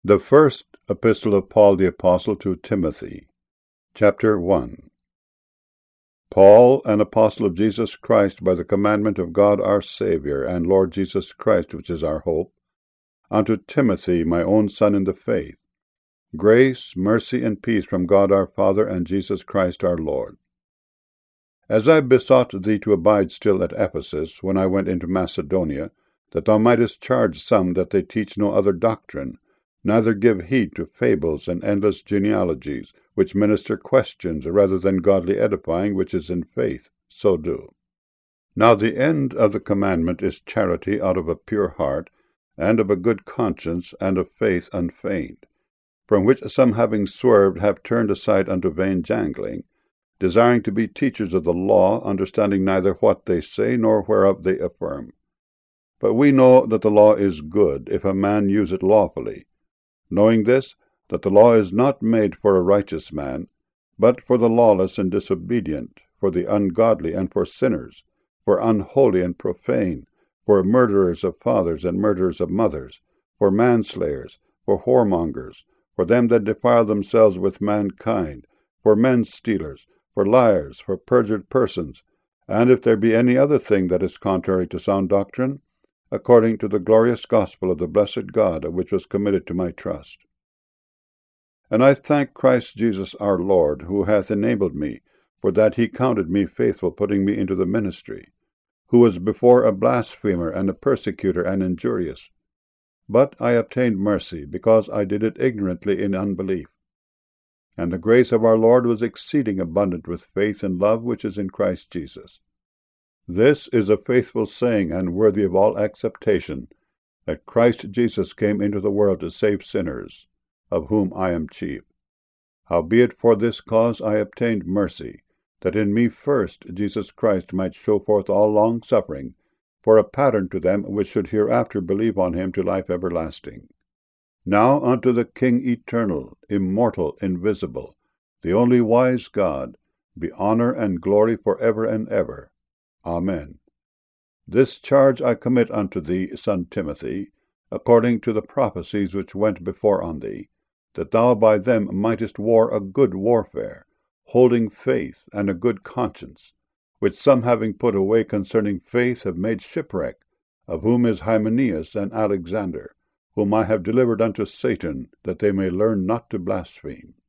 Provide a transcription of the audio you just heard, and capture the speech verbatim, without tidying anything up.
The first epistle of Paul the Apostle to Timothy, chapter one. Paul, an apostle of Jesus Christ, by the commandment of God our Saviour, and Lord Jesus Christ, which is our hope, unto Timothy, my own son in the faith, grace, mercy, and peace from God our Father and Jesus Christ our Lord. As I besought thee to abide still at Ephesus, when I went into Macedonia, that thou mightest charge some that they teach no other doctrine, neither give heed to fables and endless genealogies, which minister questions rather than godly edifying, which is in faith, so do. Now the end of the commandment is charity out of a pure heart, and of a good conscience, and of faith unfeigned, from which some having swerved have turned aside unto vain jangling, desiring to be teachers of the law, understanding neither what they say nor whereof they affirm. But we know that the law is good, if a man use it lawfully, knowing this, that the law is not made for a righteous man, but for the lawless and disobedient, for the ungodly and for sinners, for unholy and profane, for murderers of fathers and murderers of mothers, for manslayers, for whoremongers, for them that defile themselves with mankind, for men stealers, for liars, for perjured persons, and if there be any other thing that is contrary to sound doctrine, according to the glorious gospel of the blessed God, which was committed to my trust. And I thank Christ Jesus our Lord, who hath enabled me, for that he counted me faithful, putting me into the ministry, who was before a blasphemer and a persecutor and injurious. But I obtained mercy, because I did it ignorantly in unbelief. And the grace of our Lord was exceeding abundant with faith and love which is in Christ Jesus. This is a faithful saying and worthy of all acceptation, that Christ Jesus came into the world to save sinners, of whom I am chief. Howbeit for this cause I obtained mercy, that in me first Jesus Christ might show forth all long-suffering, for a pattern to them which should hereafter believe on him to life everlasting. Now unto the King eternal, immortal, invisible, the only wise God, be honour and glory for ever and ever. Amen. This charge I commit unto thee, son Timothy, according to the prophecies which went before on thee, that thou by them mightest war a good warfare, holding faith and a good conscience, which some having put away concerning faith have made shipwreck, of whom is Hymenaeus and Alexander, whom I have delivered unto Satan, that they may learn not to blaspheme.